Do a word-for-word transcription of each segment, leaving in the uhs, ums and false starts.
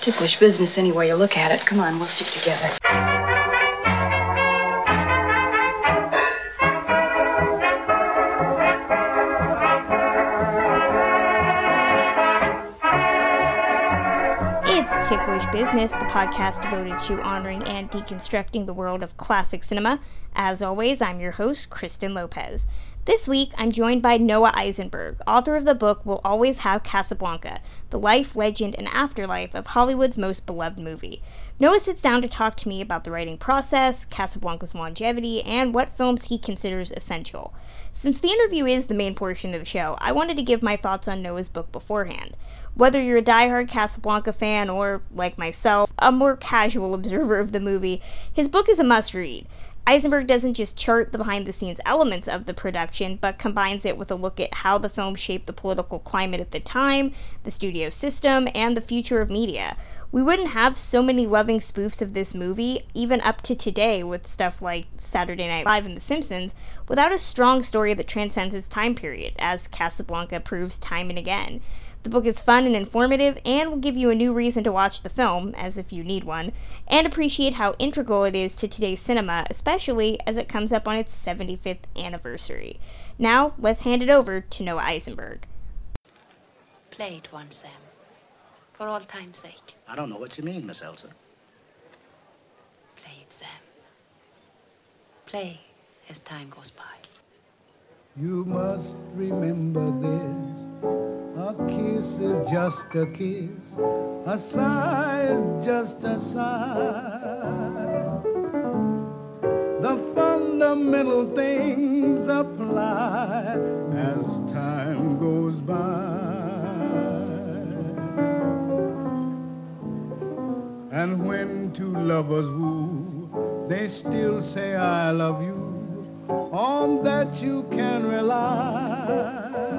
ticklish business any way you look at it. Come on, we'll stick together. It's Ticklish Business, the podcast devoted to honoring and deconstructing the world of classic cinema. As always, I'm your host, Kristen Lopez. This week, I'm joined by Noah Eisenberg, author of the book We'll Always Have Casablanca, the life, legend, and afterlife of Hollywood's most beloved movie. Noah sits down to talk to me about the writing process, Casablanca's longevity, and what films he considers essential. Since the interview is the main portion of the show, I wanted to give my thoughts on Noah's book beforehand. Whether you're a diehard Casablanca fan or, like myself, a more casual observer of the movie, his book is a must-read. Eisenberg doesn't just chart the behind-the-scenes elements of the production, but combines it with a look at how the film shaped the political climate at the time, the studio system, and the future of media. We wouldn't have so many loving spoofs of this movie, even up to today with stuff like Saturday Night Live and The Simpsons, without a strong story that transcends its time period, as Casablanca proves time and again. The book is fun and informative, and will give you a new reason to watch the film, as if you need one, and appreciate how integral it is to today's cinema, especially as it comes up on its seventy-fifth anniversary. Now, let's hand it over to Noah Eisenberg. Play it once, Sam. For all time's sake. I don't know what you mean, Miss Elsa. Play it, Sam. Play as time goes by. You must remember this. A kiss is just a kiss. A sigh is just a sigh. The fundamental things apply as time goes by. And when two lovers woo, they still say I love you. On that you can rely.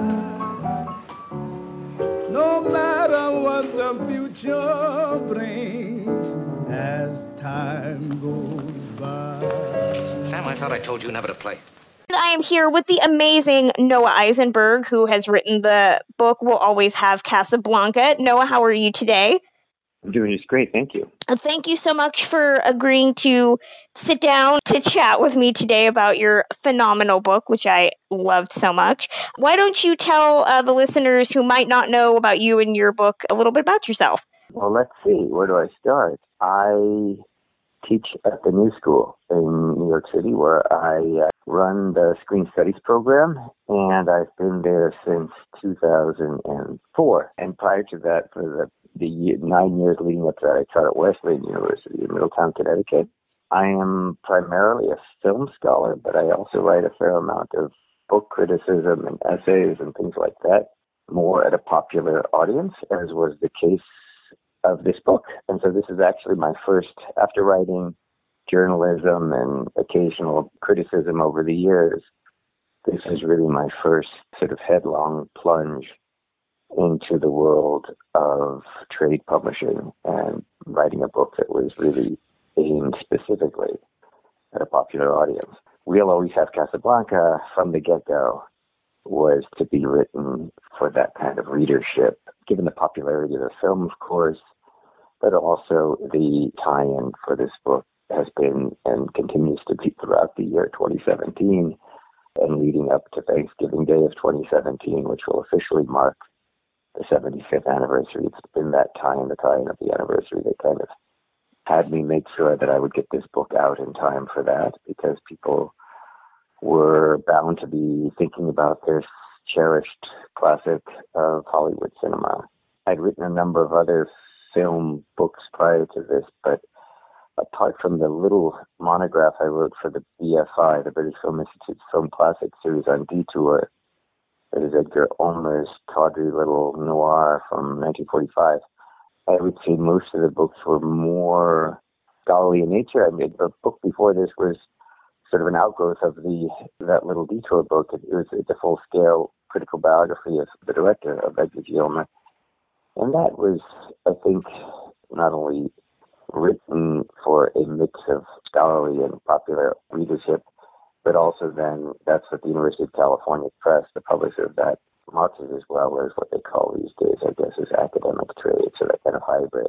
No matter what the future brings as time goes by. Sam, I thought I told you never to play. I am here with the amazing Noah Eisenberg, who has written the book We'll Always Have Casablanca. Noah, how are you today? I'm doing just great, thank you. Thank you so much for agreeing to sit down to chat with me today about your phenomenal book, which I loved so much. Why don't you tell uh, the listeners who might not know about you and your book a little bit about yourself? Well, let's see. Where do I start? I teach at the New School in New York City, where I uh, run the Screen Studies program, and I've been there since two thousand four. And prior to that, for the the nine years leading up to that, I taught at Wesleyan University in Middletown, Connecticut. I am primarily a film scholar, but I also write a fair amount of book criticism and essays and things like that, more at a popular audience, as was the case of this book. And so this is actually my first, after writing journalism and occasional criticism over the years, this is really my first sort of headlong plunge into the world of trade publishing and writing a book that was really aimed specifically at a popular audience. We'll Always Have Casablanca from the get-go was to be written for that kind of readership, given the popularity of the film, of course, but also the tie-in for this book has been and continues to be throughout the year twenty seventeen and leading up to Thanksgiving Day of twenty seventeen, which will officially mark the seventy-fifth anniversary. It's been that time, the time of the anniversary, that kind of had me make sure that I would get this book out in time for that, because people were bound to be thinking about this cherished classic of Hollywood cinema. I'd written a number of other film books prior to this, but apart from the little monograph I wrote for the B F I, the British Film Institute's Film Classic series on Detour, that is Edgar Ulmer's tawdry little noir from nineteen forty-five. I would say most of the books were more scholarly in nature. I mean, the book before this was sort of an outgrowth of the that little Detour book. It was it's a full-scale critical biography of the director, of Edgar G. Ulmer. And that was, I think, not only written for a mix of scholarly and popular readership, but also then that's what the University of California Press, the publisher of that, marketed as well as what they call these days, I guess, as academic trade, so that kind of hybrid.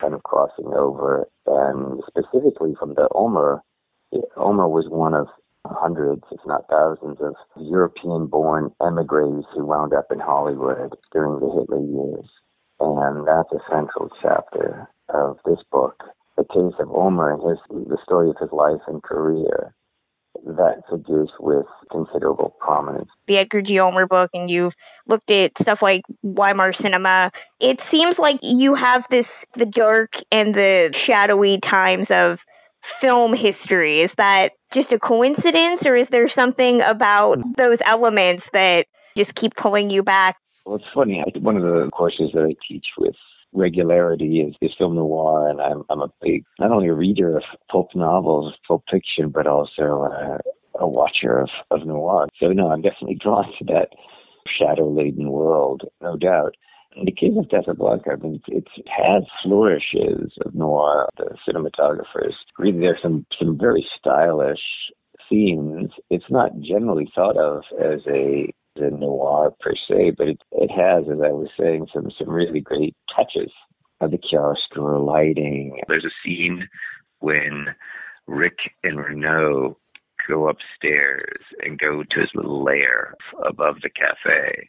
kind of crossing over, and specifically from the Omer. Omer was one of hundreds, if not thousands, of European-born emigres who wound up in Hollywood during the Hitler years. And that's a central chapter of this book. The case of Omer and his, the story of his life and career, that figures with considerable prominence. The Edgar G. Ulmer book, and you've looked at stuff like Weimar cinema. It seems like you have this, the dark and the shadowy times of film history. Is that just a coincidence, or is there something about those elements that just keep pulling you back? Well, it's funny. I, one of the courses that I teach with regularity is, is film noir, and I'm I'm a big, not only a reader of pulp novels, pulp fiction, but also a, a watcher of, of noir. So, no, I'm definitely drawn to that shadow-laden world, no doubt. In the case of Casablanca, I mean, it has flourishes of noir. The cinematographers, really, there's some, some very stylish scenes. It's not generally thought of as a the noir per se, but it, it has, as I was saying, some, some really great touches of the chiaroscuro lighting. There's a scene when Rick and Renault go upstairs and go to his little lair above the cafe,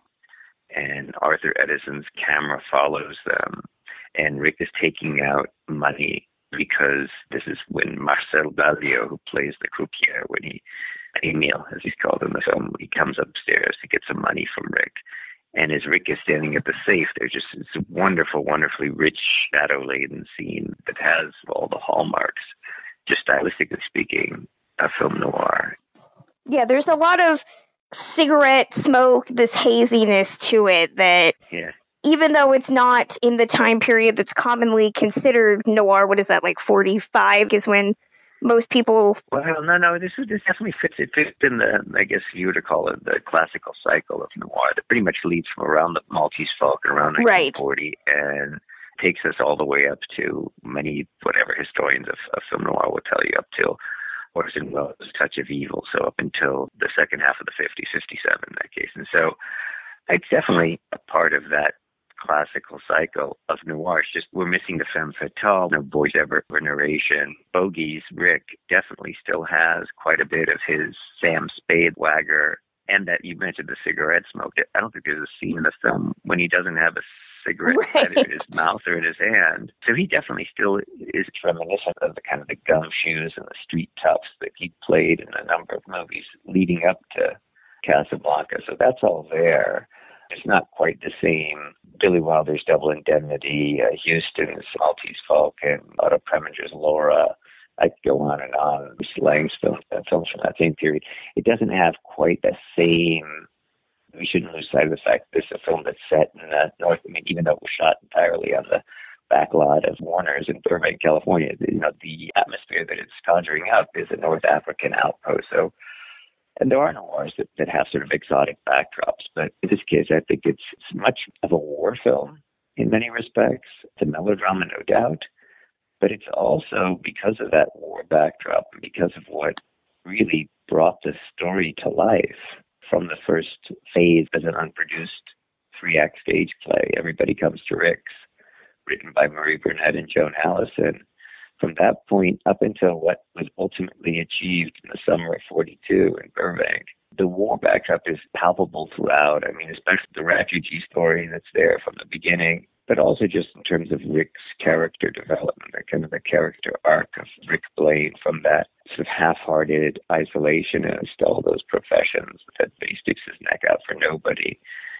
and Arthur Edison's camera follows them, and Rick is taking out money because this is when Marcel Balliot, who plays the croupier, when he Emile, as he's called in the film, he comes upstairs to get some money from Rick. And as Rick is standing at the safe, there's just it's a wonderful, wonderfully rich, shadow-laden scene that has all the hallmarks, just stylistically speaking, of film noir. Yeah, there's a lot of cigarette smoke, this haziness to it that, yeah. Even though it's not in the time period that's commonly considered noir, what is that, like forty-five is when most people... Well, no, no, this is this definitely fits. It fits in the, I guess you would call it, the classical cycle of noir that pretty much leads from around the Maltese Falcon around nineteen forty right. and takes us all the way up to many, whatever historians of, of film noir will tell you, up till Orson Welles' Touch of Evil, so up until the second half of the fifties, fifty-seven in that case. And so it's definitely a part of that classical cycle of noir. It's just we're missing the femme fatale, no voice-over narration. Bogey's Rick definitely still has quite a bit of his Sam Spade swagger, and that you mentioned the cigarette smoke. I don't think there's a scene in the film when he doesn't have a cigarette right. in his mouth or in his hand. So he definitely still is reminiscent of the kind of the gumshoes and the street toughs that he played in a number of movies leading up to Casablanca. So that's all there. It's not quite the same. Billy Wilder's Double Indemnity, uh, Houston's Maltese Falcon, Otto Preminger's Laura. I could go on and on. Lang's film, uh, films from that same period. It doesn't have quite the same. We shouldn't lose sight of the fact that this is a film that's set in the North. I mean, even though it was shot entirely on the backlot of Warner's in Burbank, California, you know, the atmosphere that it's conjuring up is a North African outpost. So. And there are noirs that, that have sort of exotic backdrops, but in this case, I think it's, it's much of a war film in many respects. It's a melodrama, no doubt, but it's also, because of that war backdrop and because of what really brought the story to life from the first phase as an unproduced three-act stage play, Everybody Comes to Rick's, written by Murray Burnett and Joan Allison. From that point up until what was ultimately achieved in the summer of forty-two in Burbank, the war backdrop is palpable throughout. I mean, especially the refugee story that's there from the beginning, but also just in terms of Rick's character development, the kind of the character arc of Rick Blaine from that sort of half-hearted isolationist, all those professions that he sticks his neck out for nobody,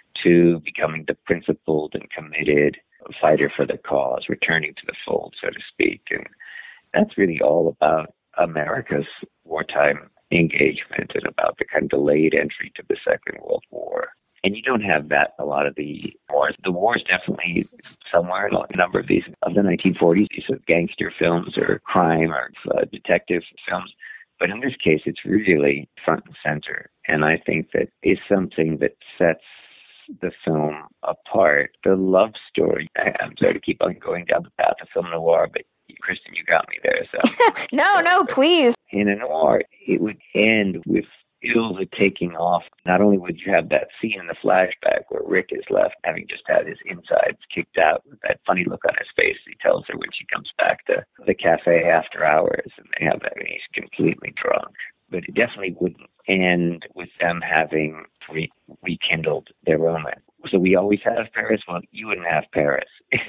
to becoming the principled and committed fighter for the cause, returning to the fold, so to speak. And that's really all about America's wartime engagement and about the kind of delayed entry to the Second World War. And you don't have that a lot of the wars. The war is definitely somewhere in a number of these of the nineteen forties, these sort of gangster films or crime or uh, detective films. But in this case, it's really front and center. And I think that is something that sets the film apart. The love story, I'm sorry to keep on going down the path of film noir, but Kristen, you got me there. So no, no, please. In a noir, it would end with Ilsa taking off, not only would you have that scene in the flashback where Rick is left having just had his insides kicked out with that funny look on his face he tells her when she comes back to the cafe after hours, and they have that, and he's completely drunk. But it definitely wouldn't end with them having re- rekindled their romance. So we always have Paris. Well, you wouldn't have Paris.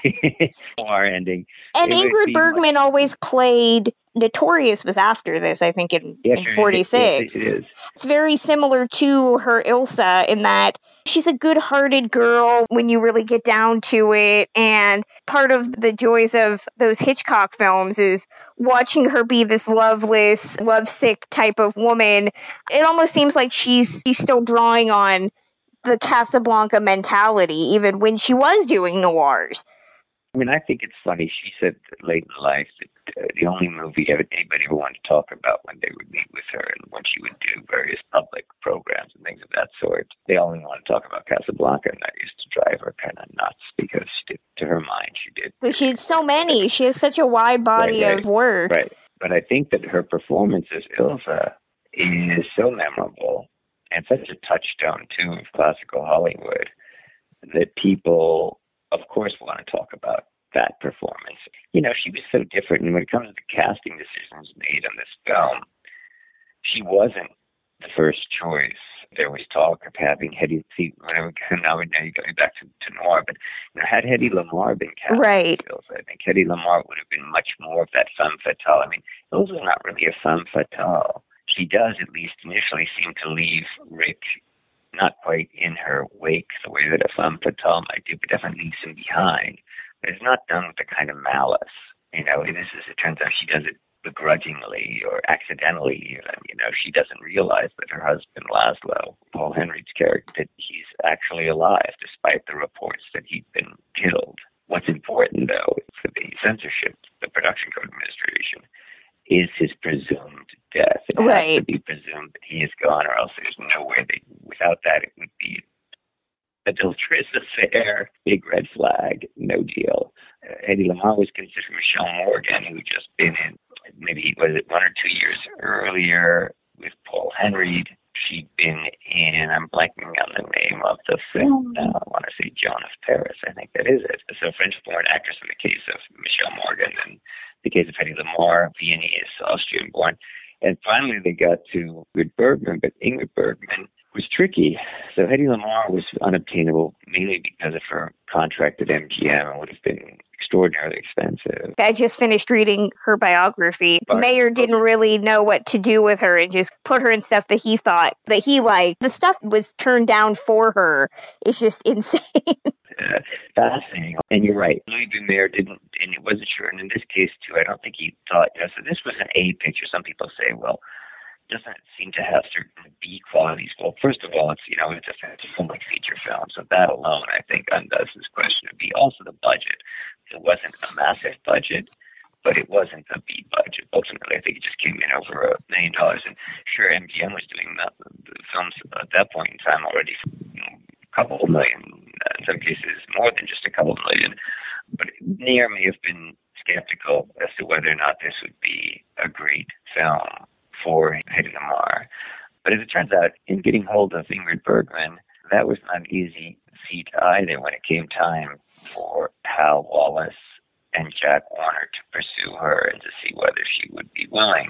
Our ending. And It would Ingrid be Bergman much- always played, Notorious was after this, I think, in, Yes, in it is. forty-six. It, it is. It's very similar to her Ilsa in that she's a good-hearted girl when you really get down to it, and part of the joys of those Hitchcock films is watching her be this loveless, lovesick type of woman. It almost seems like she's, she's still drawing on the Casablanca mentality, even when she was doing noirs. I mean, I think it's funny. She said late in life that uh, the only movie ever, anybody ever wanted to talk about when they would meet with her and when she would do various public programs and things of that sort, they only wanted to talk about Casablanca, and that used to drive her kind of nuts because she did, to her mind, she did. But she had so many. She has such a wide body Right, right. of work. Right. But I think that her performance as Ilsa is so memorable and such a touchstone, too, of classical Hollywood that people, of course, want to talk about that performance. You know, she was so different. And when it comes to the casting decisions made on this film, she wasn't the first choice. There was talk of having Hedy, see, now, now you're going back to, to noir, but you know, had Hedy Lamarr been cast, Right. I think Hedy Lamarr would have been much more of that femme fatale. I mean, Ilsa's not really a femme fatale. She does, at least initially, seem to leave Rick not quite in her wake the way that a femme fatale might do, but definitely leaves him behind. But it's not done with the kind of malice. You know, this is, it turns out she does it begrudgingly or accidentally even. You know, she doesn't realize that her husband, Laszlo, Paul Henreid's character, that he's actually alive despite the reports that he'd been killed. What's important, though, for the censorship, the Production Code Administration, is his presumed death. It Right. has to be presumed that he is gone, or else there's no way that without that it would be adulterous affair, big red flag, no deal. Uh, Hedy Lamarr was considered Michelle Morgan, who just been in, maybe, was it one or two years earlier with Paul Henreid. She'd been in, I'm blanking on the name of the film now, I want to say Joan of Paris, I think that is it. So French-born actress in the case of Michelle Morgan, and the case of Hedy Lamarr, Viennese, Austrian-born. And finally they got to Ingrid Bergman, but Ingrid Bergman was tricky. So Hedy Lamarr was unobtainable, mainly because of her contract at M G M. It would have been extraordinarily expensive. I just finished reading her biography. But- Mayer didn't really know what to do with her and just put her in stuff that he thought that he liked. The stuff was turned down for her. It's just insane. Uh, fascinating. And you're right. Louis B. Mayer didn't, and he wasn't sure. And in this case, too, I don't think he thought, you know, so this was an A picture. Some people say, well, doesn't it seem to have certain B qualities? Well, first of all, it's, you know, it's a, it's a film like feature film. So that alone, I think, undoes this question of B. Also, the budget. It wasn't a massive budget, but it wasn't a B budget. Ultimately, I think it just came in over a million dollars. And sure, M G M was doing the, the films at that point in time already for, you know, a couple of million, in some cases more than just a couple of million. But Mayer may have been skeptical as to whether or not this would be a great film for Hedy Lamarr. But as it turns out, in getting hold of Ingrid Bergman, that was not an easy feat either when it came time for Hal Wallis and Jack Warner to pursue her and to see whether she would be willing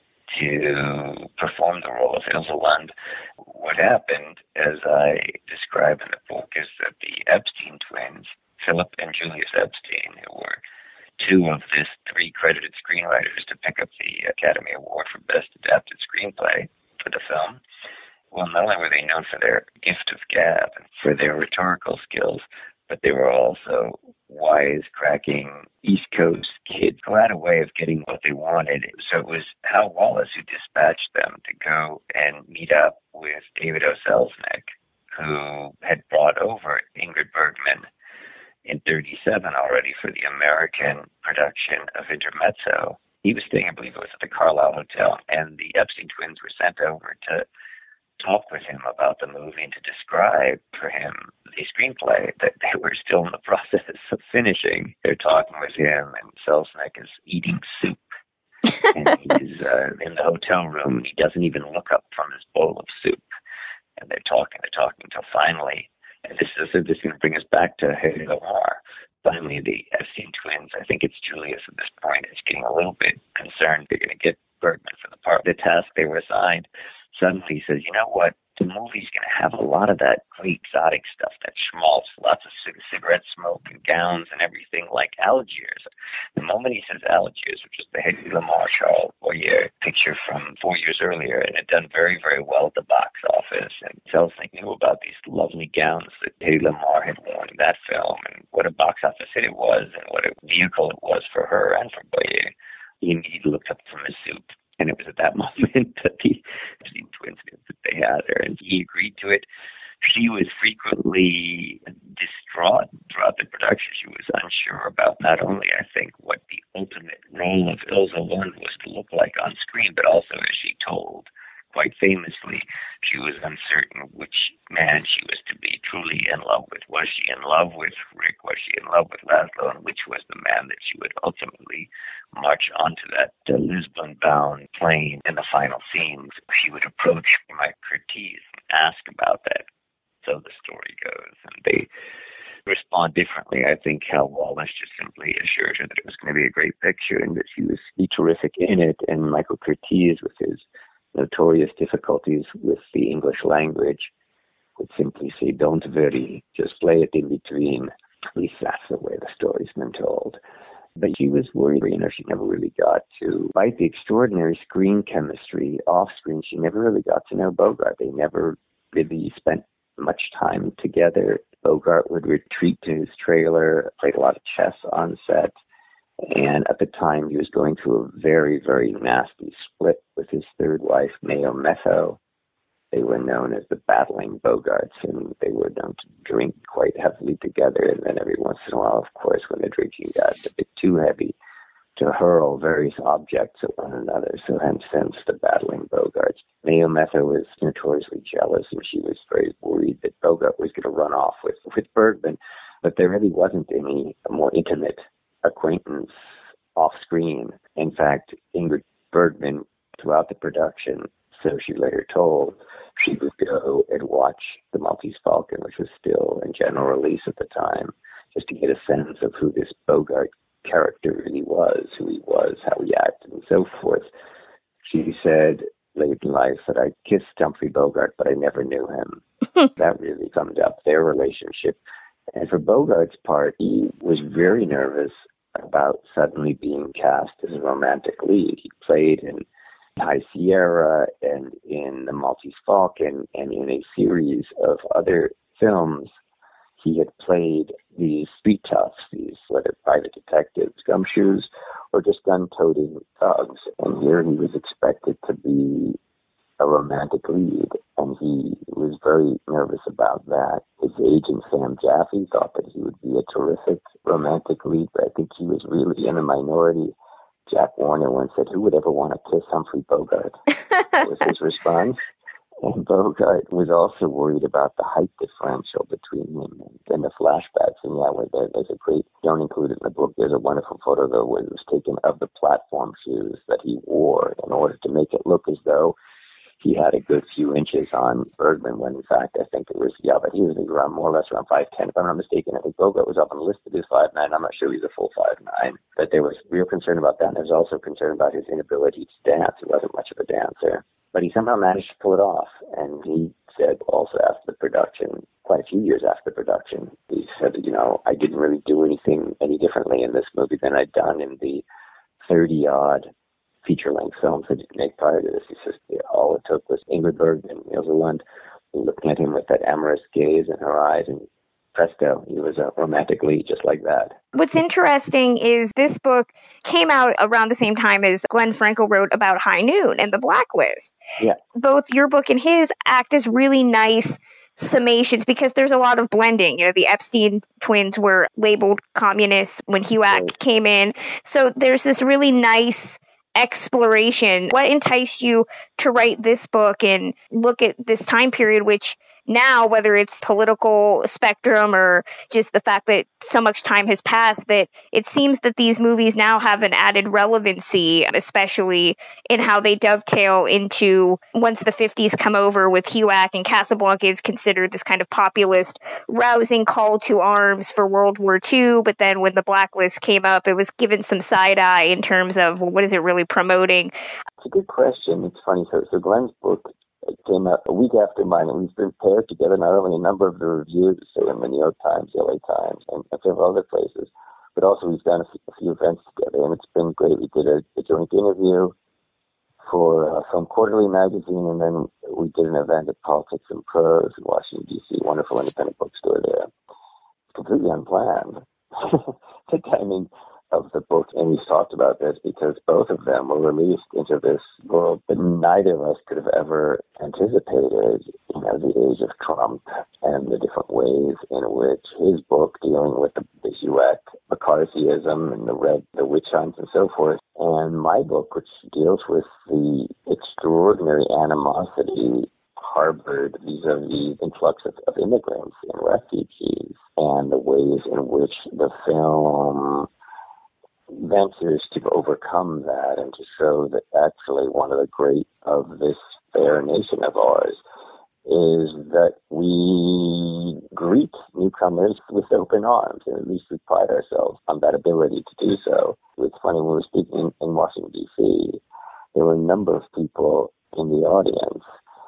to perform the role of Ilsa Lund. What happened, as I describe in the book, is that the Epstein twins, Philip and Julius Epstein, who were two of this three credited screenwriters to pick up the Academy Award for Best Adapted Screenplay for the film. Well, not only were they known for their gift of gab and for their rhetorical skills, but they were also wise-cracking East Coast kids who had a way of getting what they wanted. So it was Hal Wallis who dispatched them to go and meet up with David O. Selznick, who had brought over Ingrid Bergman in thirty-seven already for the American production of Intermezzo. He was staying, I believe it was at the Carlisle Hotel, and the Epstein twins were sent over to talk with him about the movie and to describe for him the screenplay that they were still in the process of finishing. They're talking with him, and Selznick is eating soup And he's uh, in the hotel room, and he doesn't even look up from his bowl of soup. And they're talking, they're talking until finally, and this is this is going to bring us back to Hedy Lamarr. Finally, the Epstein twins, I think it's Julius at this point, is getting a little bit concerned they're going to get Bergman for the part, the task they were assigned. Suddenly he says, you know what, the movie's going to have a lot of that great exotic stuff, that schmaltz, lots of c- cigarette smoke and gowns and everything like Algiers. The moment he says Algiers, which is the Hedy Lamarr Charles Boyer picture from four years earlier, and it done very, very well at the box office. And Selznick knew about these lovely gowns that Hedy Lamarr had worn in that film, and what a box office hit it was, and what a vehicle it was for her and for Boyer. He immediately looked up from his soup. And it was at that moment that the Epstein twins knew that they had her, and he agreed to it. She was frequently distraught throughout the production. She was unsure about not only, I think, what the ultimate role of Ilse Lund was to look like on screen, but also, as she told quite famously, she was uncertain which man she was to be truly in love with. Was she in love with Rick? Was she in love with Laszlo? And which was the man that she would ultimately march onto that uh, Lisbon-bound plane in the final scenes? She would approach Mike Curtiz and ask about that. So the story goes. And they respond differently. I think Hal Wallis just simply assured her that it was going to be a great picture and that she was be terrific in it. And Michael Curtiz, with his notorious difficulties with the English language, would simply say, don't worry, just play it in between. At least that's the way the story's been told. But she was worried, you know, she never really got to, despite the extraordinary screen chemistry off screen, she never really got to know Bogart. They never really spent much time together. Bogart would retreat to his trailer, played a lot of chess on set. And at the time, he was going through a very, very nasty split with his third wife, Mayo Metho. They were known as the Battling Bogarts, and they were known to drink quite heavily together. And then every once in a while, of course, when the drinking got a bit too heavy, to hurl various objects at one another. So hence, hence the Battling Bogarts. Mayo Metho was notoriously jealous, and she was very worried that Bogart was going to run off with, with Bergman. But there really wasn't any more intimate acquaintance off screen. In fact, Ingrid Bergman, throughout the production, so she later told, she would go and watch The Maltese Falcon, which was still in general release at the time, just to get a sense of who this Bogart character really was, who he was, how he acted, and so forth. She said late in life that I kissed Humphrey Bogart, but I never knew him. That really summed up their relationship. And for Bogart's part, he was very nervous about suddenly being cast as a romantic lead. He played in High Sierra and in The Maltese Falcon and in a series of other films. He had played these street toughs, these whether private detectives, gumshoes, or just gun-toting thugs. And here he was expected to be a romantic lead, and he was very nervous about that. His agent, Sam Jaffe, thought that he would be a terrific romantic lead, but I think he was really in a minority. Jack Warner once said, who would ever want to kiss Humphrey Bogart? That was his response. And Bogart was also worried about the height differential between him and the flashbacks. And yeah, where there, there's a great, don't include it in the book, there's a wonderful photo, though, where it was taken of the platform shoes that he wore in order to make it look as though he had a good few inches on Bergman, when in fact I think it was, yeah, but he was around more or less around five ten, if I'm not mistaken. I think Bogart was often listed as five nine. I'm not sure he's a full five nine. But there was real concern about that, and there was also concern about his inability to dance. He wasn't much of a dancer. But he somehow managed to pull it off, and he said also after the production, quite a few years after the production, he said, you know, I didn't really do anything any differently in this movie than I'd done in the thirty-odd feature-length films that didn't make prior to this. He says yeah, all it took was Ingrid Bergman, Ilse Lund, looking at him with that amorous gaze in her eyes, and presto, he was a romantic lead just like that. What's interesting is this book came out around the same time as Glenn Frankel wrote about High Noon and The Blacklist. Yeah. Both your book and his act as really nice summations because there's a lot of blending. You know, the Epstein twins were labeled communists when HUAC right. came in. So there's this really nice exploration. What enticed you to write this book and look at this time period, which now, whether it's political spectrum or just the fact that so much time has passed, that it seems that these movies now have an added relevancy, especially in how they dovetail into once the fifties come over with H U A C, and Casablanca is considered this kind of populist, rousing call to arms for World War Two. But then when the Blacklist came up, it was given some side eye in terms of, well, what is it really promoting? It's a good question. It's funny. So, so Glenn's book came out a week after mine, and we've been paired together not only a number of the reviews, so in the New York Times, L A Times, and several other places, but also we've done a few, a few events together, and it's been great. We did a, a joint interview for uh, Film Quarterly magazine, and then we did an event at Politics and Prose in Washington, D C, wonderful independent bookstore there. It's completely unplanned. The timing of the book, and we've talked about this because both of them were released into this world that neither of us could have ever anticipated, you know, the age of Trump and the different ways in which his book dealing with the, the H U A C, McCarthyism and the red, the witch hunts and so forth, and my book, which deals with the extraordinary animosity harbored vis-a-vis influx of, of immigrants and refugees, and the ways in which the film ventures to overcome that and to show that actually one of the great of this fair nation of ours is that we greet newcomers with open arms, and at least we pride ourselves on that ability to do so. It's funny, when we were speaking in, in Washington, D C, there were a number of people in the audience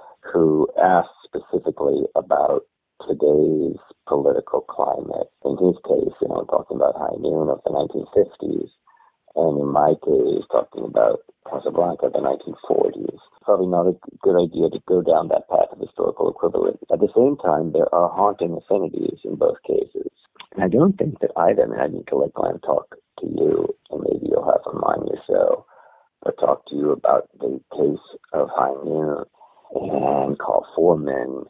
who asked specifically about today's political climate. In his case, you know, talking about High Noon of the nineteen fifties, and in my case, talking about Casablanca of the nineteen forties. Probably not a good idea to go down that path of historical equivalence. At the same time, there are haunting affinities in both cases. And I don't think that either, I mean, I need to let Glenn talk to you, and maybe you'll have a mind yourself, but talk to you about the case of High Noon and Carl Foreman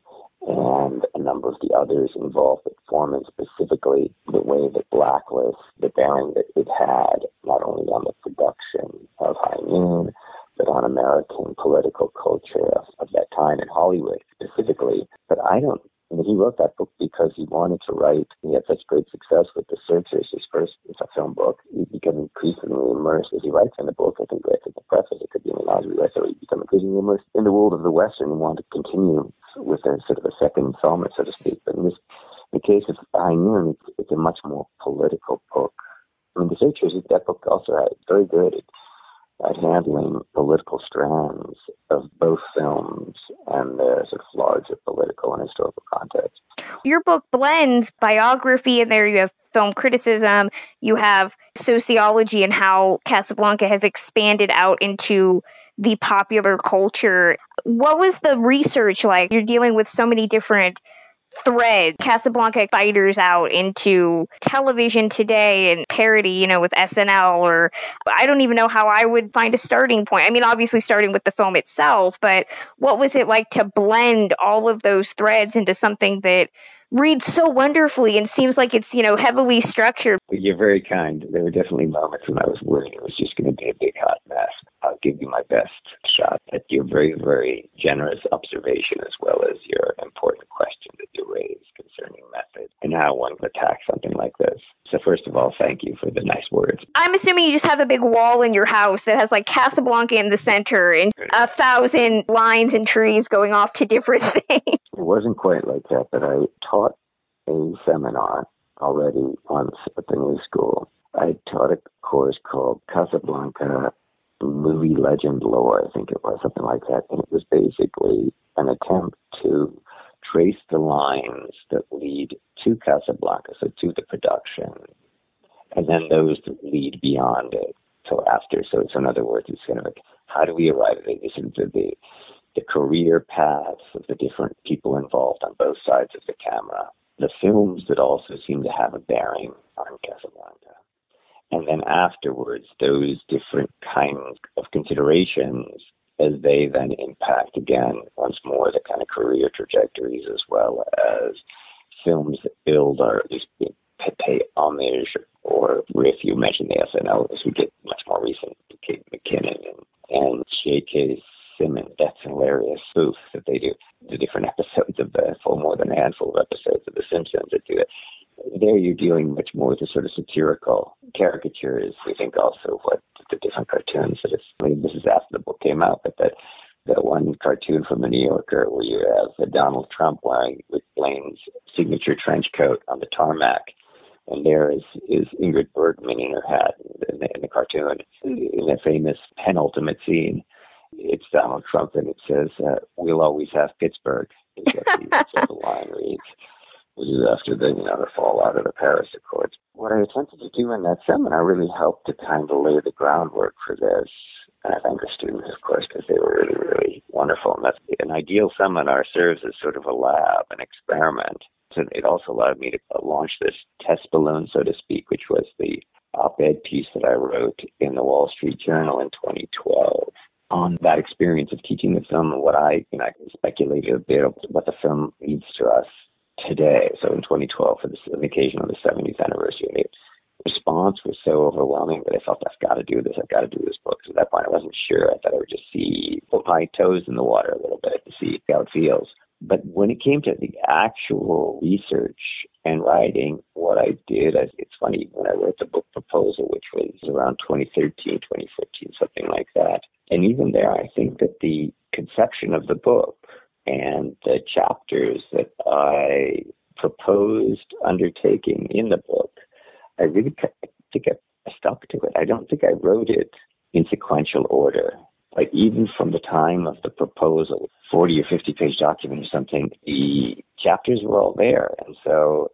and a number of the others involved with Foreman, specifically the way that Blacklist, the bearing that it had, not only on the production of High Noon, but on American political culture of, of that time in Hollywood specifically. But I don't, I mean, he wrote that book because he wanted to write. He had such great success with The Searchers, his first film book. He became increasingly immersed as he writes in the book. I think that's in the preface. It could be in the novel. So he became increasingly immersed in the world of the Western and wanted to continue with a sort of a second installment, so to speak. But in this, in the case of High Noon, it's, it's a much more political book. I mean, The Searchers, that book also had very good at, at handling political strands of both films and their sort of larger political and historical context. Your book blends biography, and there you have film criticism, you have sociology, and how Casablanca has expanded out into the popular culture. What was the research like? You're dealing with so many different thread. Casablanca fighters out into television today and parody, you know, with S N L, or I don't even know how I would find a starting point. I mean, obviously starting with the film itself, but what was it like to blend all of those threads into something that reads so wonderfully and seems like it's, you know, heavily structured? You're very kind. There were definitely moments when I was worried it was just going to be a big hot mess. I'll give you my best shot at your very, very generous observation, as well as your important question that you raised concerning method and how one would attack something like this. So first of all, thank you for the nice words. I'm assuming you just have a big wall in your house that has like Casablanca in the center and a thousand lines and trees going off to different things. It wasn't quite like that, but I taught a seminar already once at the New School. I taught a course called Casablanca Movie Legend Lore, I think it was, something like that. And it was basically an attempt to trace the lines that lead to Casablanca, so to the production, and then those that lead beyond it, so after. So it's, in other words, it's kind of like, how do we arrive at this into the, the career paths of the different people involved on both sides of the camera, the films that also seem to have a bearing on Casablanca. And then afterwards, those different kinds of considerations as they then impact, again, once more, the kind of career trajectories, as well as films that build or at least pay homage, or if you mention the S N L, as we get much more recent, Kate McKinnon and, and J K. Simmons, that's hilarious spoof that they do. The different different episodes of the, full more than a handful of episodes of The Simpsons that do it. There you're dealing much more with the sort of satirical caricatures. We think also what the different cartoons that it's, I mean, this is after the book came out, but that that one cartoon from the New Yorker where you have Donald Trump wearing Rick Blaine's signature trench coat on the tarmac. And there is, is Ingrid Bergman in her hat in the, in the cartoon, in a famous penultimate scene. It's Donald Trump, and it says, uh, "We'll always have Pittsburgh." Is what the, that's what the line reads. Which is after the, you know, the fallout of the Paris Accords. What I attempted to do in that seminar really helped to kind of lay the groundwork for this. And I thank the students, of course, because they were really, really wonderful. And that's an ideal seminar serves as sort of a lab, an experiment. So it also allowed me to launch this test balloon, so to speak, which was the op-ed piece that I wrote in the Wall Street Journal in twenty twelve on that experience of teaching the film and what I, you know, I speculated a bit of what the film means to us today. So in twenty twelve, for this an occasion of the seventieth anniversary, and the response was so overwhelming that I felt, I've got to do this, I've got to do this book. So at that point, I wasn't sure. I thought I would just see, put my toes in the water a little bit to see how it feels. But when it came to the actual research and writing, what I did, I, it's funny, when I wrote the book proposal, which was around twenty thirteen, twenty fourteen, something like that. And even there, I think that the conception of the book and the chapters that I proposed undertaking in the book, I really I think I stuck to it. I don't think I wrote it in sequential order. Like even from the time of the proposal, forty or fifty page document or something, the chapters were all there. And so,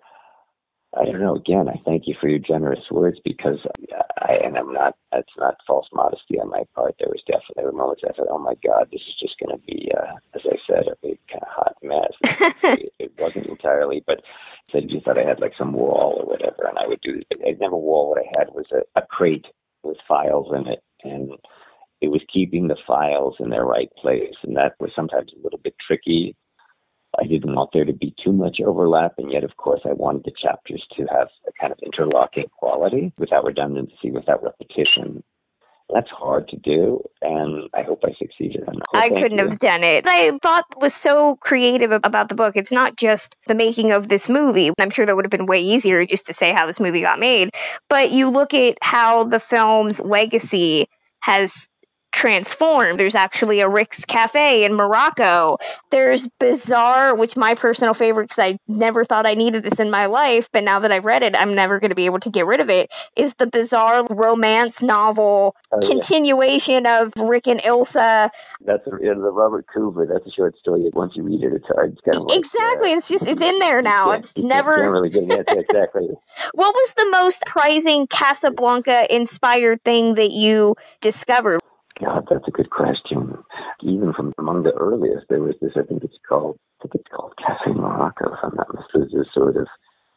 I don't know, again, I thank you for your generous words because I, and I'm not, that's not false modesty on my part. There was definitely moments I thought, oh my God, this is just going to be, uh, as I said, a big kind of hot mess. it, it wasn't entirely, but I said you thought I had like some wall or whatever, and I would do, I never wall. What I had was a, a crate with files in it, and it was keeping the files in their right place, and that was sometimes a little bit tricky. I didn't want there to be too much overlap, and yet, of course, I wanted the chapters to have a kind of interlocking quality without redundancy, without repetition. That's hard to do, and I hope I succeeded. Well, I couldn't you. have done it. I thought was so creative about the book. It's not just the making of this movie. I'm sure that would have been way easier just to say how this movie got made, but you look at how the film's legacy has transformed. There's actually a Rick's Cafe in Morocco. There's Bizarre, which my personal favorite, because I never thought I needed this in my life, but now that I've read it, I'm never going to be able to get rid of it, is the bizarre romance novel oh, continuation yeah. of Rick and Ilsa. That's a, yeah, the Robert Coover. That's a short story. Once you read it, it's hard. It's kind of like, exactly. Uh, it's just, it's in there now. It's never... Can't really get it. Yeah, exactly. What was the most surprising Casablanca-inspired thing that you discovered? God, that's a good question. Even from among the earliest, there was this, I think it's called, I think it's called Café Morocco, if I'm not mistaken. This sort of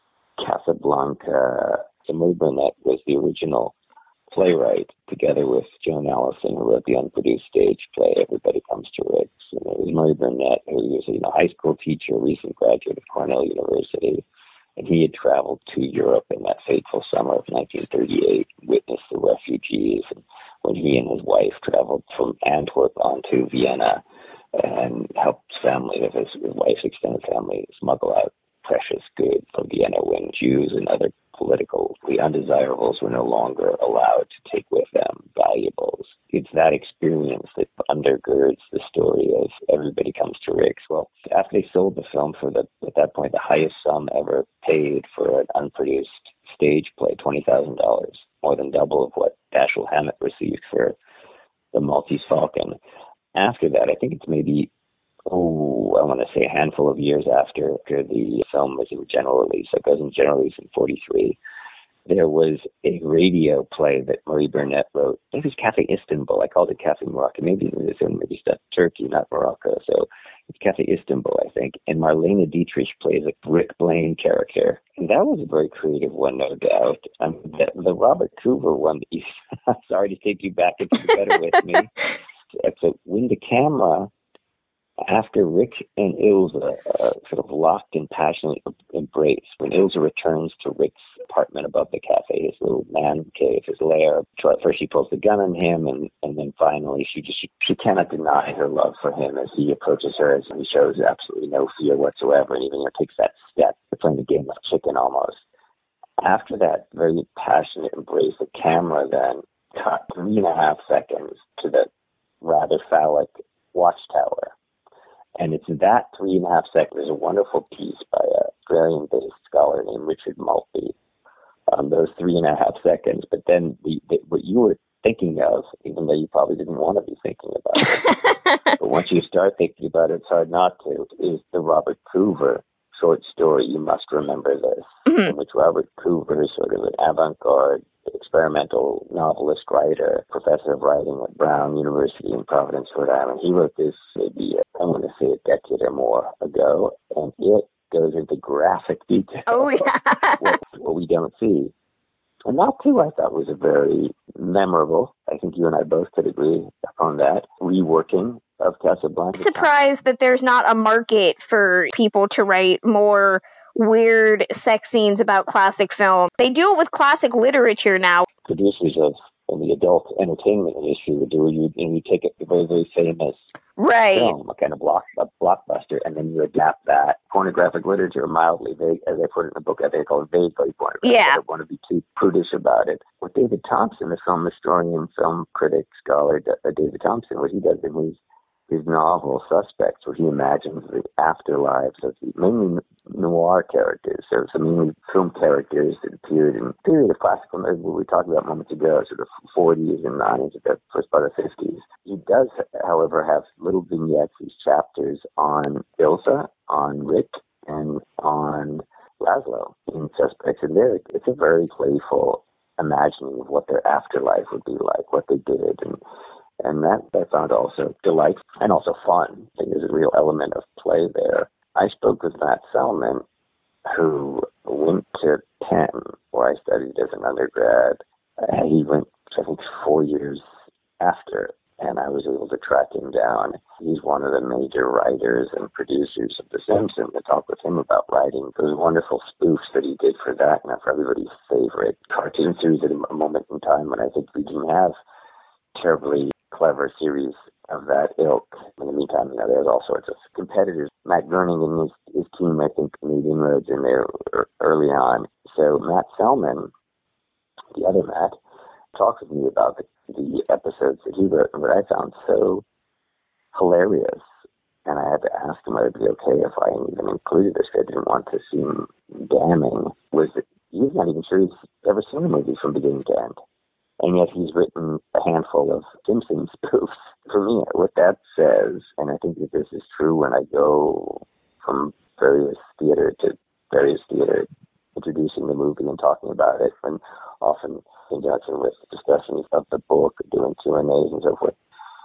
Casablanca. Murray Burnett was the original playwright, together with Joan Allison, who wrote the unproduced stage play, Everybody Comes to Rick's. And it was Murray Burnett, who was a you know, high school teacher, recent graduate of Cornell University. And he had traveled to Europe in that fateful summer of nineteen thirty-eight, witnessed the refugees, and when he and his wife traveled from Antwerp on to Vienna and helped family of his, his wife's extended family smuggle out precious goods from Vienna when Jews and other politically undesirables were no longer allowed to take with them valuables. It's that experience that undergirds the story of Everybody Comes to Rick's. Well, after they sold the film for the, at that point, the highest sum ever paid for an unproduced stage play, twenty thousand dollars, more than double of what Dashiell Hammett received for The Maltese Falcon. After that, I think it's maybe, oh, I want to say a handful of years after, after the film was in general release. It goes in general release in forty-three. There was a radio play that Murray Burnett wrote. I think it was Cafe Istanbul. I called it Cafe Morocco. Maybe it was in maybe stuff Turkey, not Morocco. So it's Cafe Istanbul, I think. And Marlene Dietrich plays a Rick Blaine character. And that was a very creative one, no doubt. Um, the, the Robert Coover one, that you, I'm sorry to take you back into the Better With Me. It's a, when the camera, after Rick and Ilsa uh, sort of locked in passionate embrace, when Ilsa returns to Rick's apartment above the cafe, his little man cave, his lair. First she pulls the gun on him, and, and then finally she just she, she cannot deny her love for him as he approaches her, as he shows absolutely no fear whatsoever, and even you know, takes that step to playing the game of chicken almost. After that very passionate embrace, the camera then cut three and a half seconds to the rather phallic watchtower. And it's that three and a half seconds. There's a wonderful piece by an Australian-based scholar named Richard Maltby. Um, those three and a half seconds. But then the, the, what you were thinking of, even though you probably didn't want to be thinking about it, but once you start thinking about it, it's hard not to, is the Robert Coover short story, You Must Remember This, mm-hmm. in which Robert Coover is sort of an avant-garde experimental novelist, writer, professor of writing at Brown University in Providence, Rhode Island. He wrote this maybe, I want to say a decade or more ago, and it goes into graphic detail. Oh, yeah. what, what we don't see. And that, too, I thought was a very memorable, I think you and I both could agree upon that, reworking of Casablanca. I'm surprised that there's not a market for people to write more weird sex scenes about classic film. They do it with classic literature now. Producers of in the adult entertainment industry would do it. You, and you take a very, very famous right. film, a kind of block, a blockbuster, and then you adapt that pornographic literature, mildly vague, as I put it in the book, I think called vaguely pornographic. Yeah. I don't want to be too prudish about it. With David Thompson, the film historian, film critic, scholar, uh, David Thompson, what he does in his his novel Suspects, where he imagines the afterlives of the mainly noir characters, so some mainly film characters that appeared in the period of classical, what we talked about moments ago, sort of forties and nineties, the first part of the fifties. He does, however, have little vignettes, these chapters on Ilsa, on Rick, and on Laszlo in Suspects. And there, it's a very playful imagining of what their afterlife would be like, what they did, and And that I found also delightful and also fun. I think there's a real element of play there. I spoke with Matt Selman, who went to Penn, where I studied as an undergrad. Uh, he went, I think, four years after, and I was able to track him down. He's one of the major writers and producers of The Simpsons. To talk with him about writing those wonderful spoofs that he did for that, and for everybody's favorite cartoon series at a moment in time when I think we didn't have terribly clever series of that ilk. In the meantime, you know, there's all sorts of competitors. Matt Groening and his, his team, I think, made inroads in there early on. So Matt Selman, the other Matt, talks with me about the, the episodes that he wrote, and what I found so hilarious, and I had to ask him whether it would be okay if I even included this, because I didn't want to seem damning, was that he's not even sure he's ever seen a movie from beginning to end. And yet he's written a handful of Simpsons spoofs. For me, what that says, and I think that this is true when I go from various theater to various theater, introducing the movie and talking about it, and often in conjunction with discussions of the book, doing Q and A's and so forth,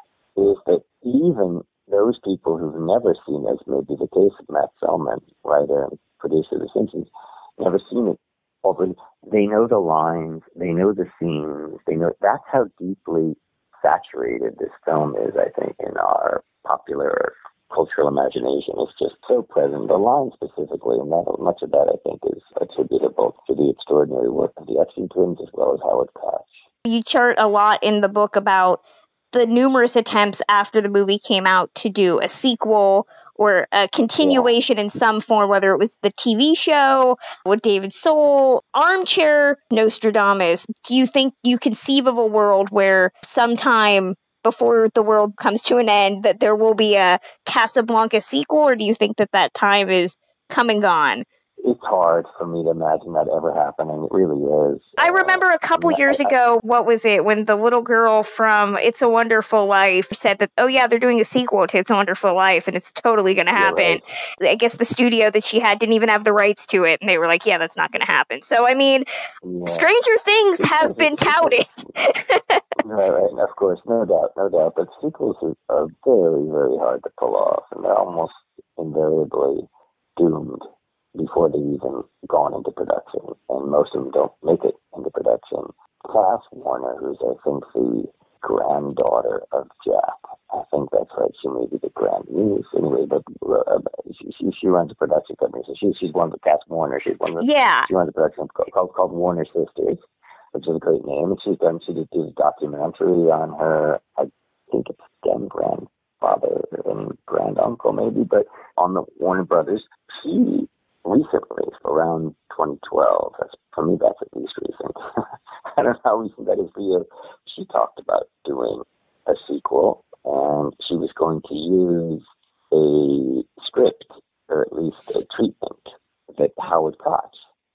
is that even those people who've never seen it, as may be the case of Matt Selman, writer and producer of The Simpsons, never seen it, already, they know the lines, they know the scenes, they know, that's how deeply saturated this film is, I think, in our popular cultural imagination. It's just so present. The lines specifically, and that, much of that, I think, is attributable to the extraordinary work of the Epstein twins as well as Howard Koch. You chart a lot in the book about the numerous attempts after the movie came out to do a sequel or a continuation yeah. in some form, whether it was the T V show with David Soul, Armchair, Nostradamus. Do you think you conceive of a world where sometime before the world comes to an end that there will be a Casablanca sequel, or do you think that that time is come and gone? It's hard for me to imagine that ever happening. It really is. I remember a couple uh, years I, ago, what was it, when the little girl from It's a Wonderful Life said that, oh yeah, they're doing a sequel to It's a Wonderful Life, and it's totally going to happen. Right. I guess the studio that she had didn't even have the rights to it, and they were like, yeah, that's not going to happen. So, I mean, yeah. Stranger Things have been touted. right, right, of course, no doubt, no doubt. But sequels are, are very, very hard to pull off, and they're almost invariably doomed before they've even gone into production, and most of them don't make it into production. Klaus Warner, who's I think the granddaughter of Jack. I think that's right. She may be the grandniece. Anyway, but uh, she, she she runs a production company. So she she's one of the Cass Warner. She's one of the, Yeah. She runs a production company called, called Warner Sisters, which is a great name. And she's done she did this documentary on her. I think it's then grandfather and granduncle maybe, but on the Warner Brothers. She recently, around twenty twelve. That's for me. That's at least recent. I don't know how recent that is for you. She talked about doing a sequel, and she was going to use a script, or at least a treatment, that Howard Koch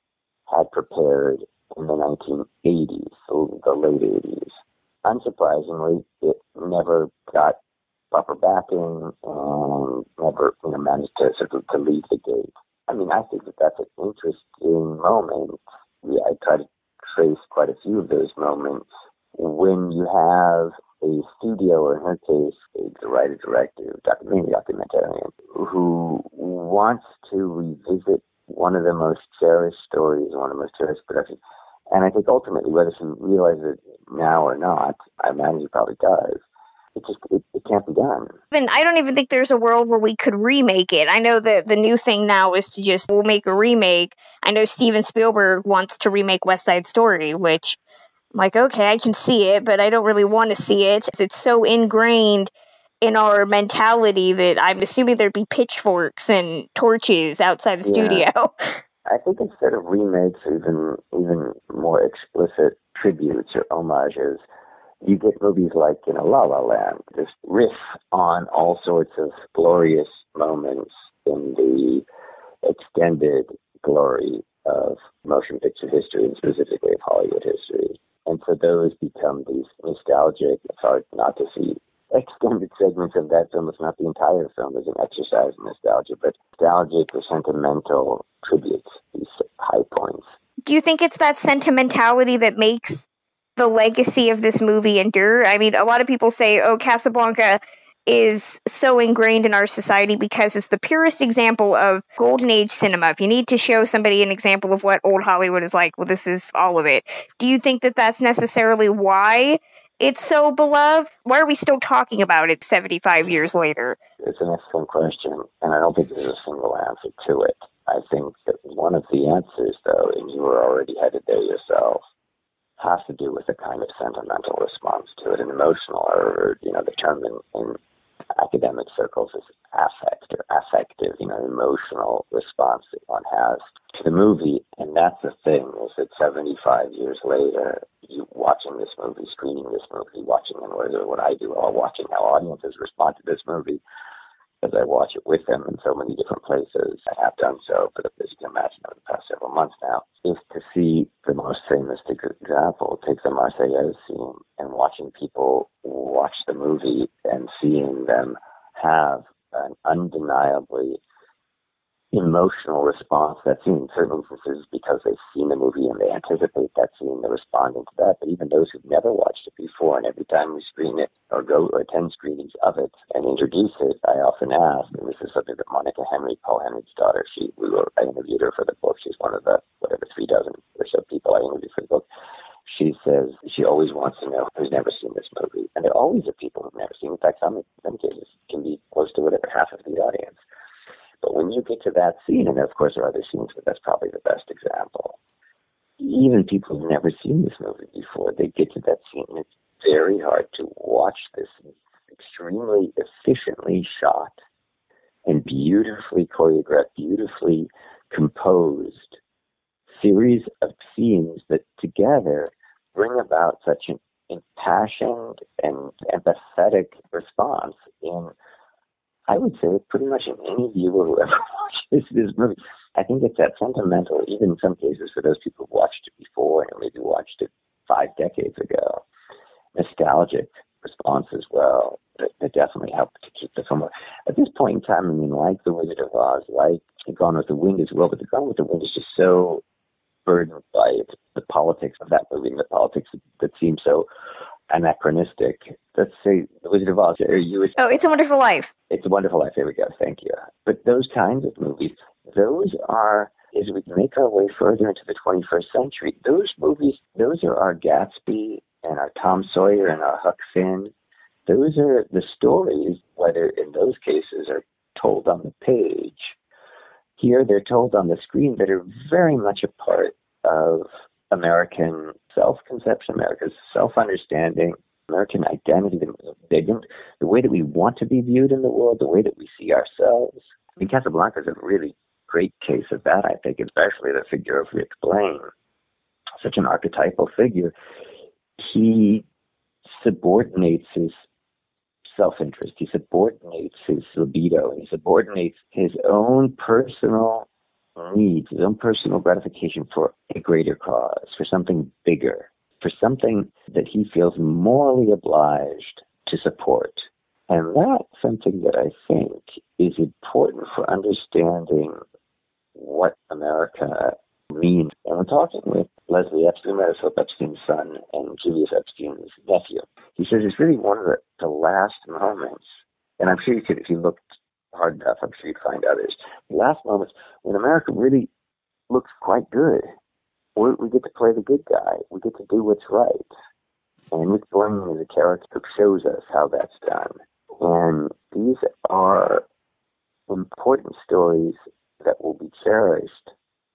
had prepared in the nineteen eighties, so the late eighties. Unsurprisingly, it never got proper backing and never, you know, managed to sort of to leave the gate. I mean, I think that that's an interesting moment. Yeah, I try to trace quite a few of those moments when you have a studio, or in her case, a writer-director, documentary documentarian, who wants to revisit one of the most cherished stories, one of the most cherished productions. And I think ultimately, whether she realizes it now or not, I imagine she probably does, it just it, it can't be done. And I don't even think there's a world where we could remake it. I know that the new thing now is to just, we'll make a remake. I know Steven Spielberg wants to remake West Side Story, which I'm like, okay, I can see it, but I don't really want to see it. It's so ingrained in our mentality that I'm assuming there'd be pitchforks and torches outside the Yeah. studio. I think instead of remakes, even even more explicit tributes or homages, you get movies like, you know, La La Land, just riff on all sorts of glorious moments in the extended glory of motion picture history, and specifically of Hollywood history. And so those become these nostalgic, it's hard not to see extended segments of that film. It's not the entire film as an exercise in nostalgia, but nostalgic or sentimental tributes, these high points. Do you think it's that sentimentality that makes the legacy of this movie endure? I mean, a lot of people say, oh, Casablanca is so ingrained in our society because it's the purest example of golden age cinema. If you need to show somebody an example of what old Hollywood is like, well, this is all of it. Do you think that that's necessarily why it's so beloved? Why are we still talking about it seventy-five years later? It's an excellent question, and I don't think there's a single answer to it. I think that one of the answers, though, and you were already headed there yourself, has to do with a kind of sentimental response to it, an emotional, or, you know, the term in, in academic circles is affect or affective, you know, emotional response that one has to the movie. And that's the thing, is that seventy-five years later, you watching this movie, screening this movie, watching, and whether what I do, or watching how audiences respond to this movie, as I watch it with them in so many different places. I have done so for the, as you can imagine, over the past several months now, is to see the most famous example, take the Marseillaise scene, and watching people watch the movie and seeing them have an undeniably emotional response to that scene. In certain instances, because they've seen the movie and they anticipate that scene, they're responding to that. But even those who've never watched it before, and every time we screen it or go or attend screenings of it and introduce it, I often ask, and this is something that Monica Henry, Paul Henry's daughter, she we were I interviewed her for the book. She's one of the whatever three dozen or so people I interviewed for the book. She says she always wants to know who's never seen this movie, and there always are people who've never seen it. In fact, some in some cases can be close to whatever half of the audience. But when you get to that scene, and of course there are other scenes, but that's probably the best example. Even people who've never seen this movie before, they get to that scene, and it's very hard to watch this extremely efficiently shot and beautifully choreographed, beautifully composed series of scenes that together bring about such an impassioned and empathetic response in, I would say, pretty much in any viewer who ever watches this movie. I think it's that sentimental, even in some cases for those people who watched it before and maybe watched it five decades ago, nostalgic response as well, that, that definitely helped to keep the film. At this point in time, I mean, like The Wizard of Oz, like Gone with the Wind as well, but The Gone with the Wind is just so burdened by it, the politics of that movie and the politics that seem so anachronistic. Let's say The Wizard of Oz. Are you? Oh, It's a Wonderful Life. It's a Wonderful Life. Here we go. Thank you. But those kinds of movies, those are, as we make our way further into the twenty-first century, those movies, those are our Gatsby and our Tom Sawyer and our Huck Finn. Those are the stories, whether in those cases are told on the page. Here they're told on the screen that are very much a part of American self-conception, America's self-understanding, American identity, the, the way that we want to be viewed in the world, the way that we see ourselves. I mean, Casablanca is a really great case of that, I think, especially the figure of Rick Blaine, such an archetypal figure. He subordinates his self-interest, he subordinates his libido, he subordinates his own personal needs, his own personal gratification for a greater cause, for something bigger, for something that he feels morally obliged to support. And that's something that I think is important for understanding what America means. And I'm talking with Leslie Epstein, Meredith Epstein's son, and Julius Epstein's nephew. He says it's really one of the, the last moments, and I'm sure you could, if you looked hard enough, I'm sure you'd find others, the last moments when America really looks quite good. We're, we get to play the good guy. We get to do what's right. And Rick Blaine is a character who shows us how that's done. And these are important stories that will be cherished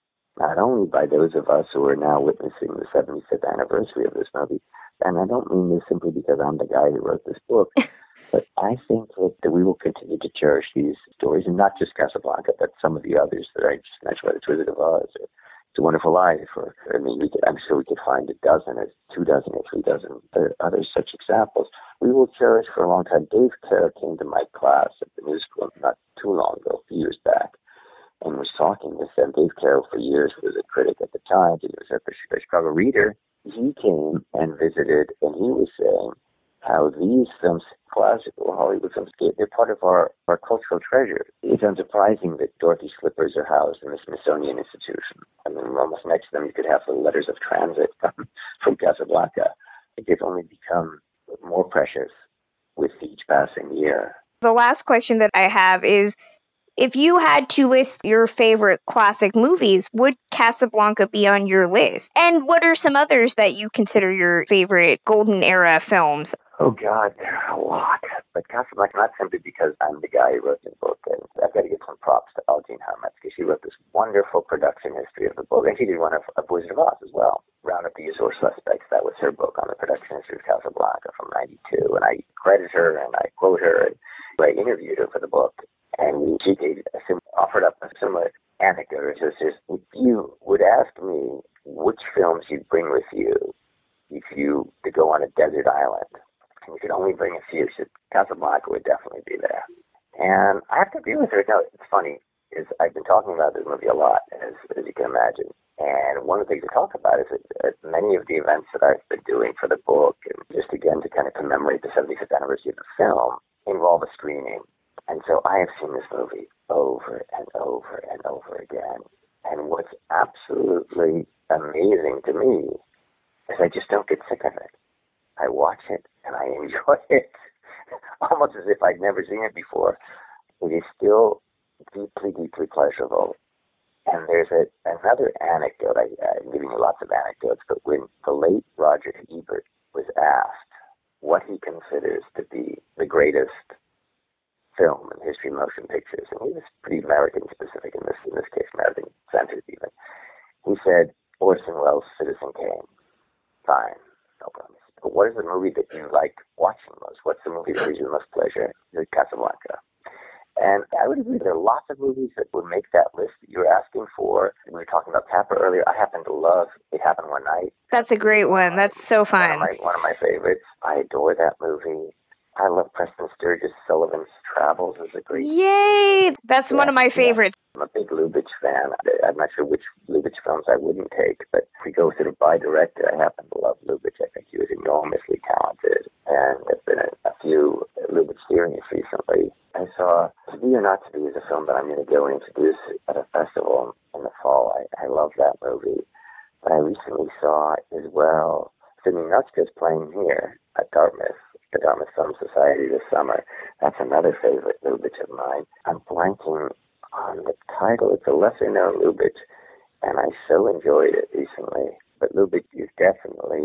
not only by those of us who are now witnessing the seventy-fifth anniversary of this movie, and I don't mean this simply because I'm the guy who wrote this book, but I think that, that we will continue to cherish these stories, and not just Casablanca, but some of the others that I just mentioned, whether it's Wizard of Oz or It's a Wonderful Life, or I mean, we could, I'm sure we could find a dozen or two dozen or three dozen other such examples. We will cherish for a long time. Dave Kerr came to my class at the New School not too long ago, a few years back, and was talking with them. Dave Carroll for years was a critic at the Times. He was a Chicago Reader. He came and visited, and he was saying how these films, classical Hollywood films, they're part of our, our cultural treasure. It's unsurprising that Dorothy slippers are housed in the Smithsonian Institution. I mean, almost next to them you could have the letters of transit from, from Casablanca. They've only become more precious with each passing year. The last question that I have is, if you had to list your favorite classic movies, would Casablanca be on your list? And what are some others that you consider your favorite golden era films? Oh, God, there are a lot. But Casablanca, not simply because I'm the guy who wrote the book. And I've got to give some props to Algene Harmetz, because she wrote this wonderful production history of the book. And she did one of, of Wizard of Oz as well. Round Up the Usual Suspects. That was her book on the production history of Casablanca from ninety-two. And I credit her and I quote her. And I interviewed her for the book. And she offered up a similar anecdote. She says, if you would ask me which films you'd bring with you if you to go on a desert island, and you could only bring a few, she said, Casablanca would definitely be there. And I have to agree with her. Now, it's funny, is I've been talking about this movie a lot, as, as you can imagine. And one of the things to talk about is that, that many of the events that I've been doing for the book, and just again to kind of commemorate the seventy-fifth anniversary of the film, involve a screening. And so I have seen this movie over and over and over again. And what's absolutely amazing to me is I just don't get sick of it. I watch it and I enjoy it, almost as if I'd never seen it before. It is still deeply, deeply pleasurable. And there's a, another anecdote. I, I'm giving you lots of anecdotes, but when the late Roger Ebert was asked what he considers to be the greatest film and history of motion pictures, and he was pretty American specific in this in this case, American centered even. He said Orson Welles' Citizen Kane. Fine, no problem. But what is the movie that you like watching most? What's the movie that gives you the most pleasure? It's Casablanca. And I would agree, there are lots of movies that would make that list that you're asking for. We were talking about Capra earlier. I happen to love It Happened One Night. That's a great one. That's so fun. One of my, one of my favorites. I adore that movie. I love Preston Sturges. Sullivan's Travels is a great Yay! That's yeah, one of my favorites. Yeah. I'm a big Lubitsch fan. I'm not sure which Lubitsch films I wouldn't take, but if we go sort of by director, I happen to love Lubitsch. I think he was enormously talented, and there's been a, a few Lubitsch series recently. I saw To Be or Not To Be is a film that I'm going to go and introduce at a festival in the fall. I, I love that movie. But I recently saw as well Sidney Nutchka's playing here at Dartmouth, the Dartmouth Film Society this summer. That's another favorite Lubitsch of mine. I'm blanking on the title. It's a lesser-known Lubitsch, and I so enjoyed it recently. But Lubitsch is definitely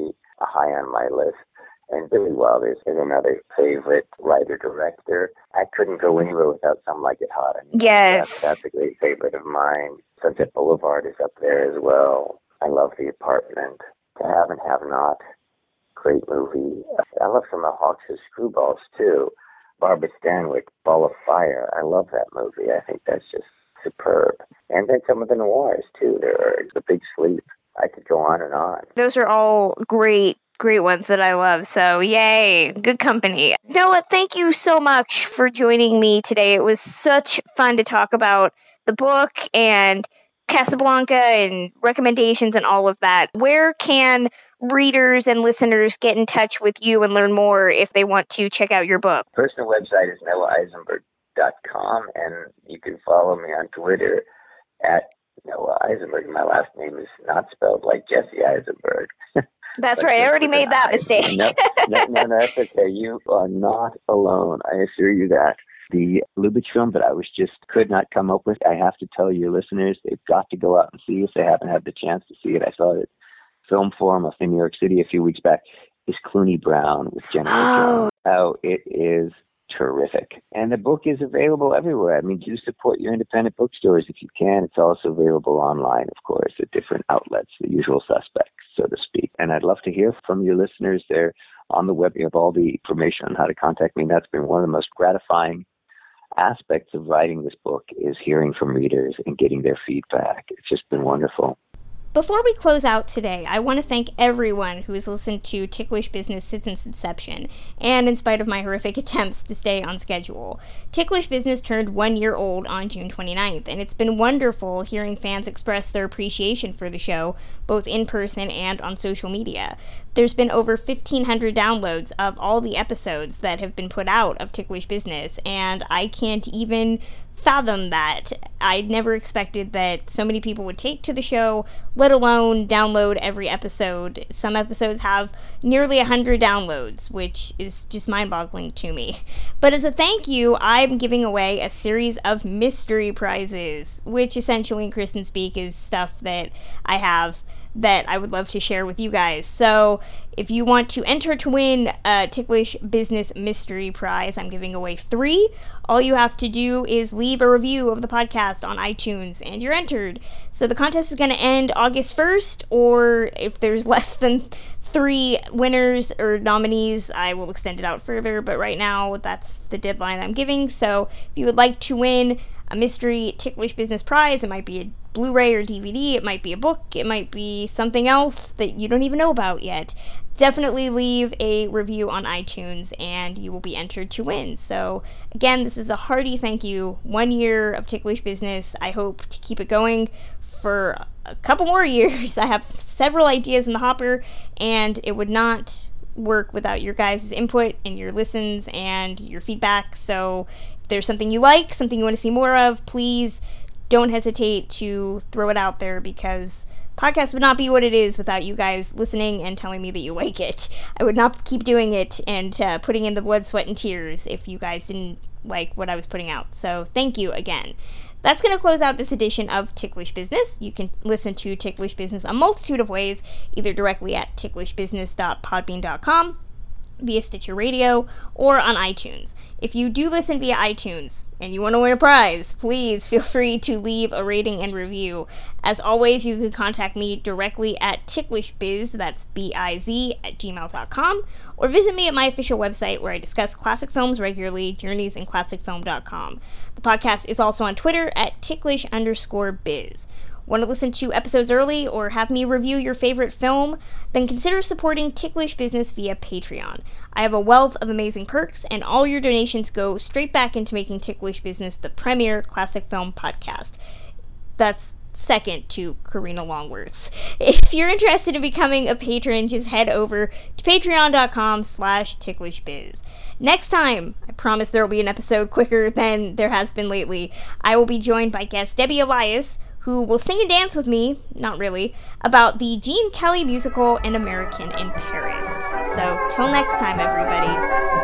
high on my list. And Billy Wilder is another favorite writer-director. I couldn't go anywhere without Some Like It Hot. I mean, yes. That's, that's a great favorite of mine. Sunset Boulevard is up there as well. I love The Apartment. To Have and Have Not, great movie. I love some of Hawks' Screwballs, too. Barbara Stanwyck, Ball of Fire. I love that movie. I think that's just superb. And then some of the noirs, too. There are The Big Sleep. I could go on and on. Those are all great, great ones that I love. So, yay, good company. Noah, thank you so much for joining me today. It was such fun to talk about the book and Casablanca and recommendations and all of that. Where can readers and listeners get in touch with you and learn more if they want to check out your book? Personal website is noah eisenberg dot com, and you can follow me on Twitter at Noah Eisenberg. My last name is not spelled like Jesse Eisenberg. That's right. I already made that mistake. no, no, no, no, that's okay. You are not alone. I assure you that. The Lubitsch film that I was just could not come up with, I have to tell your listeners, they've got to go out and see if they haven't had the chance to see it. I saw it at Film Forum up in New York City a few weeks back. Is Clooney Brown with Jennifer Oh. Jones. Oh, it is terrific. And the book is available everywhere. I mean, do support your independent bookstores if you can. It's also available online, of course, at different outlets, the usual suspects, so to speak. And I'd love to hear from your listeners there on the web. You have all the information on how to contact me. And that's been one of the most gratifying aspects of writing this book, is hearing from readers and getting their feedback. It's just been wonderful. Before we close out today, I want to thank everyone who has listened to Ticklish Business since its inception, and in spite of my horrific attempts to stay on schedule. Ticklish Business turned one year old on June twenty-ninth, and it's been wonderful hearing fans express their appreciation for the show, both in person and on social media. There's been over fifteen hundred downloads of all the episodes that have been put out of Ticklish Business, and I can't even fathom that. I never expected that so many people would take to the show, let alone download every episode. Some episodes have nearly one hundred downloads, which is just mind-boggling to me. But as a thank you, I'm giving away a series of mystery prizes, which essentially in Kristen speak is stuff that I have that I would love to share with you guys. So if you want to enter to win a Ticklish Business Mystery Prize, I'm giving away three. All you have to do is leave a review of the podcast on iTunes, and you're entered. So the contest is going to end August first, or if there's less than three winners or nominees, I will extend it out further. But right now, that's the deadline I'm giving. So if you would like to win a mystery Ticklish Business Prize, it might be a Blu-ray or D V D, it might be a book, it might be something else that you don't even know about yet. Definitely leave a review on iTunes and you will be entered to win. So again, this is a hearty thank you. One year of Ticklish Business. I hope to keep it going for a couple more years. I have several ideas in the hopper, and it would not work without your guys' input and your listens and your feedback. So if there's something you like, something you want to see more of, please don't hesitate to throw it out there, because podcast would not be what it is without you guys listening and telling me that you like it. I would not keep doing it and uh, putting in the blood, sweat, and tears if you guys didn't like what I was putting out. So thank you again. That's going to close out this edition of Ticklish Business. You can listen to Ticklish Business a multitude of ways, either directly at ticklish business dot podbean dot com, via Stitcher Radio, or on iTunes. If you do listen via iTunes and you want to win a prize, please feel free to leave a rating and review. As always, you can contact me directly at ticklishbiz, that's B I Z, at gmail dot com, or visit me at my official website where I discuss classic films regularly, journeys in classic film dot com. The podcast is also on Twitter at ticklish underscore biz. Want to listen to episodes early or have me review your favorite film? Then consider supporting Ticklish Business via Patreon. I have a wealth of amazing perks, and all your donations go straight back into making Ticklish Business the premier classic film podcast. That's second to Karina Longworth's. If you're interested in becoming a patron, just head over to patreon dot com slash ticklishbiz. Next time, I promise there will be an episode quicker than there has been lately. I will be joined by guest Debbie Elias, who will sing and dance with me, not really, about the Gene Kelly musical An American in Paris. So, till next time, everybody.